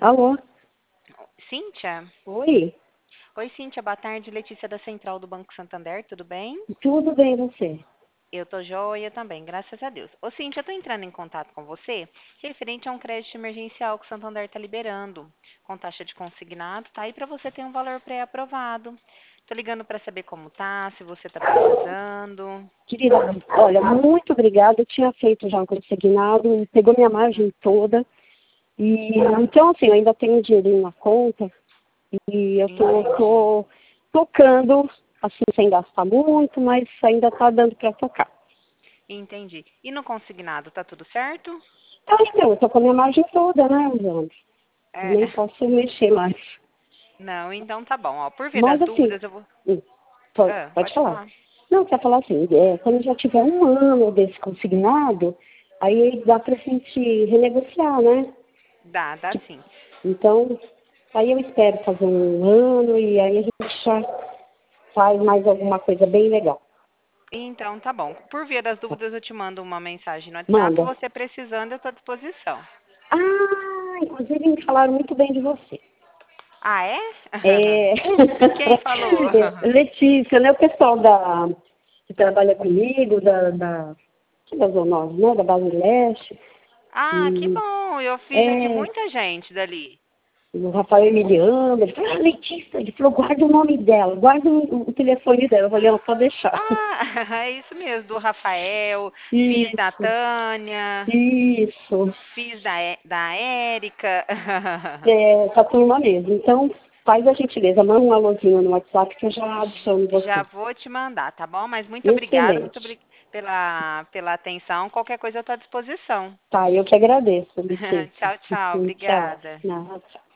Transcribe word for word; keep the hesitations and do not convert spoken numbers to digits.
Alô? Cíntia? Oi? Oi, Cíntia, boa tarde. Letícia da Central do Banco Santander, tudo bem? Tudo bem, e você? Eu tô joia também, graças a Deus. Ô, Cíntia, eu tô entrando em contato com você referente a um crédito emergencial que o Santander tá liberando, com taxa de consignado, tá? E para você ter um valor pré-aprovado. Tô ligando para saber como tá, se você tá precisando. Querida, olha, muito obrigada. Eu tinha feito já um consignado, pegou minha Uhum. margem toda. E então, assim, eu ainda tenho um dinheirinho na conta e eu tô, Entendi, tô tocando, assim, sem gastar muito, mas ainda tá dando para tocar. entendi. E no consignado, tá tudo certo? Ah, então, eu tô com a minha margem toda, né, Leandro? É. Nem posso mexer mais. Não, então tá bom. Ó, por via Mas, das assim, dúvidas, eu vou. hum, pode, Ah, pode pode falar. falar. Não, quer falar assim, é, quando já tiver um ano desse consignado, aí dá pra gente renegociar, né? Dá, dá Tipo, sim. então, aí eu espero fazer um ano e aí a gente já faz mais alguma coisa bem legal. Então, tá bom. Por via das dúvidas, eu te mando uma mensagem no WhatsApp. Manda. Você precisando, eu estou à disposição. Ah, inclusive me falaram muito bem de você. Ah, é? É... Quem falou? é, Letícia, né? O pessoal da, que trabalha comigo, da, da, que da Zona Norte, né? Da Base Leste. Ah, que E, bom. Eu fiz já de é, muita gente dali. o Rafael Emiliano, ele falou, ah, Letícia, ele falou, guarda o nome dela, guarda o, o telefone dela. Eu falei, não, pode deixar. Ah, é isso mesmo, do Rafael. Fiz da Isso, Tânia. isso. Fiz da, É- da Érica. É, essa turma mesmo. Então, faz a gentileza, manda um alôzinho no WhatsApp que eu já adiciono Já você. vou te mandar, tá bom? Mas muito obrigada, muito Excelente. obri- pela, pela atenção. Qualquer coisa eu estou à disposição. Tá, eu que agradeço, Letícia. Tchau, tchau. Tchau. Obrigada. Não, tchau.